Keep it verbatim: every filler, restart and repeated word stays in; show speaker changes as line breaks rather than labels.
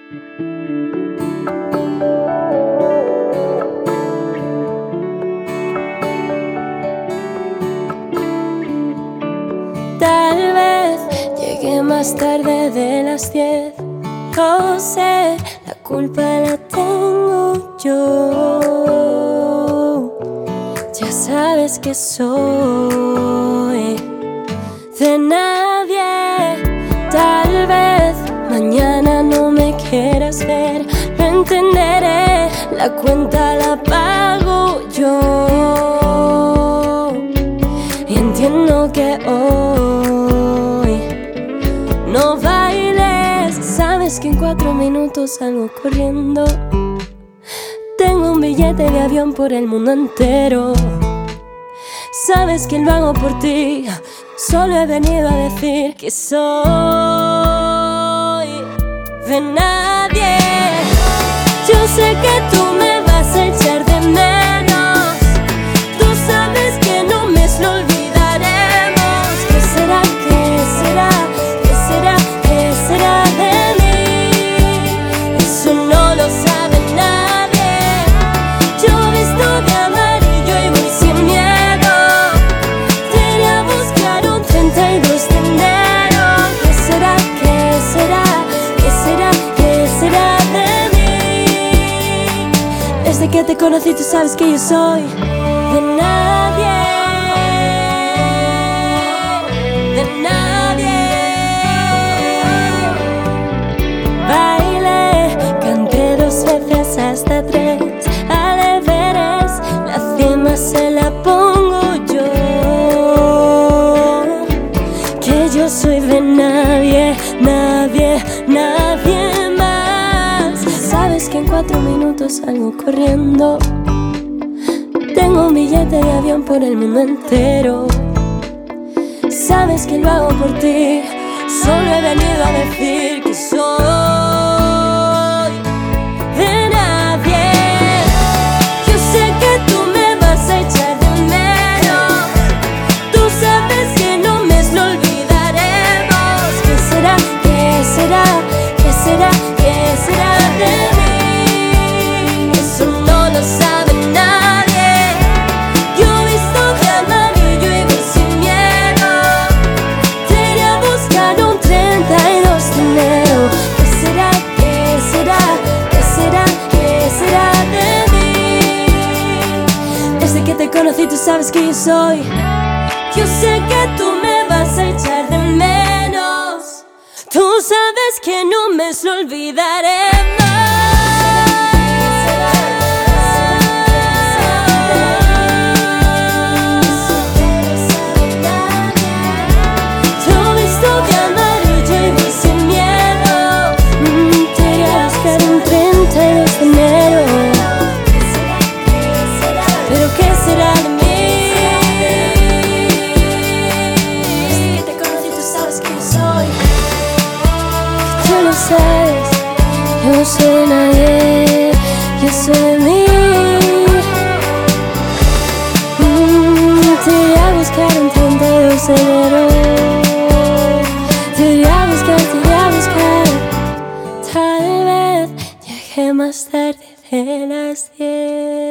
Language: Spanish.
Tal vez llegué más tarde de las diez. Lo sé, la culpa la tengo yo. Ya sabes que soy de nadie. Tal vez mañana no me quieras ver. Lo entenderé, la cuenta la pago yo. Y entiendo que hoy no bailes. Sabes que en cuatro minutos salgo corriendo. Tengo un billete de avión por el mundo entero. Sabes que lo hago por ti. Solo he venido a decir que soy de nadie. Yo sé que tú me vas a echar de menos. Tú sabes que no me lo olvidaremos. ¿Qué será? ¿Qué será? ¿Qué será? ¿Qué será de mí? Eso no lo sabe nadie. Yo visto de amarillo y voy sin miedo. Te iré a buscar un treinta y dos de enero. ¿Qué será? ¿Qué será? ¿Qué será? ¿Qué será de mí? Desde que te conocí tú sabes que yo soy de nadie. De nadie. Bailé, canté dos veces hasta tres. Al Everest, la cima se la pongo yo. Que yo soy de nadie, nadie, nadie más. Sabes que en cuatro minutos salgo corriendo. Tengo un billete de avión por el mundo entero. Sabes que lo hago por ti. Solo he venido a decir que soy de nadie. Yo sé que tú me vas a echar de menos. Tú sabes que no me lo olvidaremos. ¿Qué será? ¿Qué será? ¿Qué será? ¿Qué será de mí? Eso no lo sabe nadie. Yo visto de amarillo y voy sin miedo. Te iré a buscar un treinta y dos de enero. ¿Qué será? ¿Qué será? ¿Qué será? ¿Qué será de mí? Desde que te conocí tú sabes que yo soy. Yo sé que tú me vas a echar de menos. Tú sabes que no me lo olvidaremos. Yo visto de amarillo y voy sin miedo. Mm, Te iré a buscar un treinta y dos de enero. Pero ¿qué será de mí? Desde que te conocí tú sabes que yo soy. Tú lo sabes. Yo no soy de nadie. Yo soy de mí. Mm, Te iré a buscar un treinta y dos de enero. Te iré a buscar, te iré a buscar. Tal vez llegué más tarde de las diez.